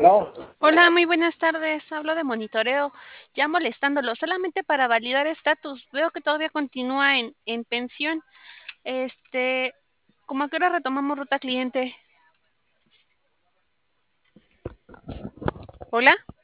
Hola. Hola, muy buenas tardes. Hablo de monitoreo, ya molestándolo, solamente para validar estatus. Veo que todavía continúa en pensión. Este, ¿Cómo a qué hora retomamos ruta cliente? Hola.